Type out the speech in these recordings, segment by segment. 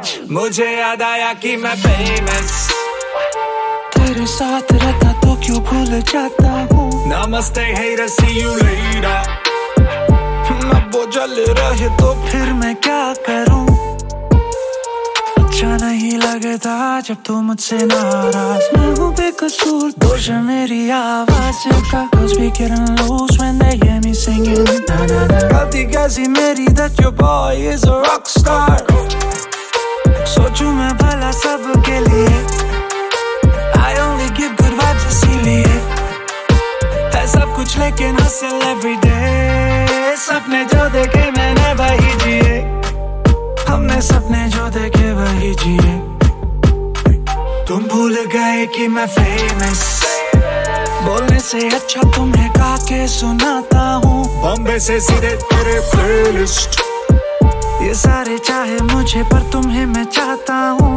मुझे याद आया कि मैं फेमस तेरे साथ रहता तो क्यों भूल जाता हूँ। नमस्ते haters, see you later। अब वो जल रहे तो फिर मैं क्या करूँ। अच्छा नहीं लगता जब तू मुझसे नाराज। मैं हूँ बेकसूर, दोष है मेरी आवाज का। Girls be getting loose when they hear me singing na na na। गलती कैसी मेरी that your boy is a rock star। सोचूं मैं भला सबके लिए, I only give good vibes इसीलिए। है सब कुछ लेकिन hustle every day। सपने जो देखे मैंने वही जिए, हमने सपने जो देखे वही जिए। तुम भूल गए कि मैं फेमस, बोलने से अच्छा तुम्हें गा के सुनाता हूँ। बॉम्बे से सीधे तेरे प्लेलिस्ट। ये सारे चाहे मुझे पर तुम्हें मैं चाहता हूँ।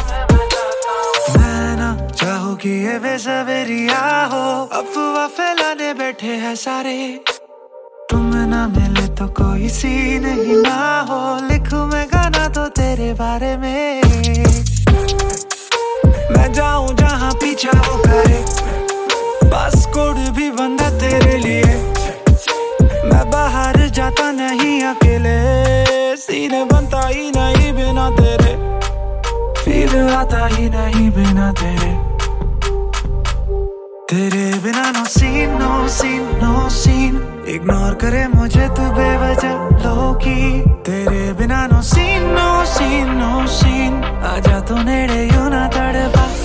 मैं ना चाहूँ कि ये बेसबरिया हो, अफवाह फैलाने बैठे हैं सारे। तुम ना मिले तो कोई सीन ही ना हो, लिखूं मैं गाना तो तेरे बारे में। मैं जाऊं जहां पीछा वो करे, पासपोर्ट भी बंदा तेरे लिए। मैं बाहर जाता नहीं अकेले, सीन बनता ही नहीं बिना तेरे, फील आता ही नहीं बिना तेरे। तेरे बिना no scene no scene no scene, ignore करे मुझे तू बेवजह लोकी। तेरे बिना no scene no scene no scene, आजा तू नेड़े यूं ना तड़पा।